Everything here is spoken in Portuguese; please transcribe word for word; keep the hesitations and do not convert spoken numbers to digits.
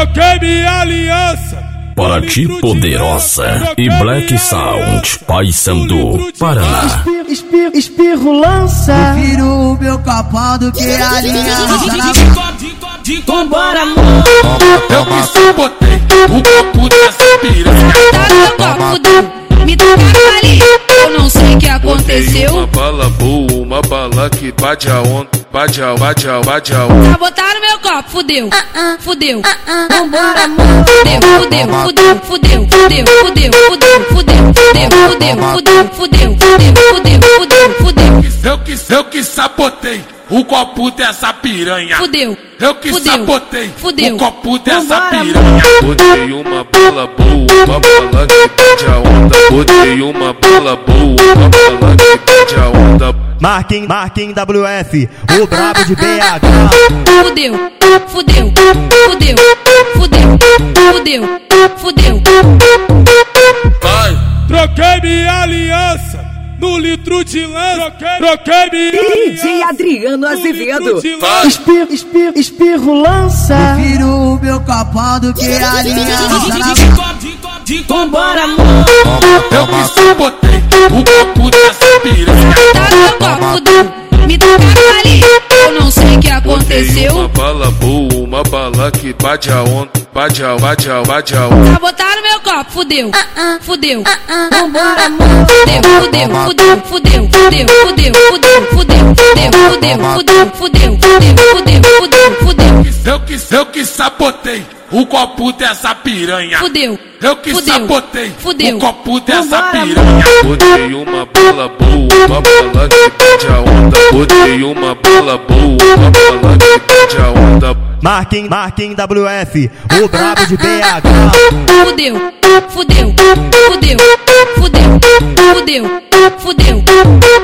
Troquei minha aliança. Pati Poderosa e Black Sound, Paysandu, Paraná. Espirro, espirro, espirro lança. Prefiro o meu copão do que a aliança. Vambora, amor. Eu que sabotei o copo dessa piranha. Tá no meu copo, do, me tocaram ali. Eu não sei o que aconteceu. Uma bala boa, uma bala que bate a onda, bate a, bate a, bate a onda. Sabotaram meu copo, fudeu, fudeu. Vambora, amor. Fudeu, fudeu, fudeu, fudeu, fudeu, fudeu, fudeu, fudeu, fudeu, fudeu, fudeu, fudeu, fudeu, fudeu, fudeu. Eu que, eu que sabotei o copo dessa piranha. Fudeu. Eu que Fudeu. sabotei Fudeu. o copo dessa Vambora, piranha. Botei uma bala boa, uma bala que bate a onda. Botei uma bala boa, uma bala que bate a onda. Marquinhos, Marquinhos W F, o brabo de B H. Fudeu, fudeu, fudeu, fudeu, fudeu, fudeu. Vai! Troquei minha aliança no litro de lança. Troquei minha D J aliança Adriano no Azevedo. litro de lança. Espirro, espirro, espirro lança. Prefiro o meu copão do que a aliança. Vambora, amor. Eu que sabotei o copo dessa piranha. Tá no meu copo, do, me tocaram ali. Eu não sei o que Botei uma aconteceu. bala boa, uma bala que bate a onda, bate a, bate a, bate a onda. Sabotaram meu copo, fudeu, fudeu. Vambora, amor. Fudeu, fudeu, fudeu, fudeu, fudeu, fudeu, fudeu, fudeu, fudeu, fudeu, fudeu, fudeu, fudeu, fudeu, Eu que, eu que sabotei o copo dessa piranha. fudeu. Eu que Fudeu. sabotei Fudeu. o copo dessa Vambora, piranha. Botei uma bala boa, uma bala que bate a onda. Botei uma bala boa, uma bala que bate a onda. Marquinhos, Marquinhos W F, o brabo de B H. Fudeu, fudeu, fudeu, fudeu, fudeu, fudeu.